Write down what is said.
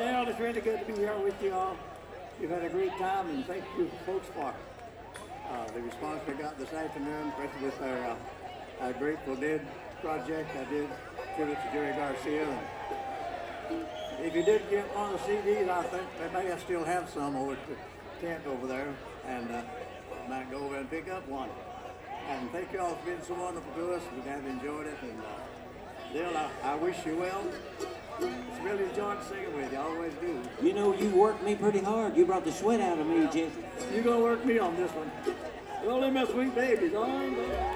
Well, it's really good to be here with you all. You've had a great time, and thank you, folks, for the response we got this afternoon, especially with our Grateful Dead project. I did tribute to Jerry Garcia. And if you did get one of the CDs, I think they may still have some over at the tent over there, and might go over and pick up one. And thank you all for being so wonderful to us. We have enjoyed it, and Dale, I wish you well. It's really enjoyed singing with you. I always do. You know, you worked me pretty hard. You brought the sweat out of me, Jesse. You're going to work me on this one. Well, them are sweet babies. Oh,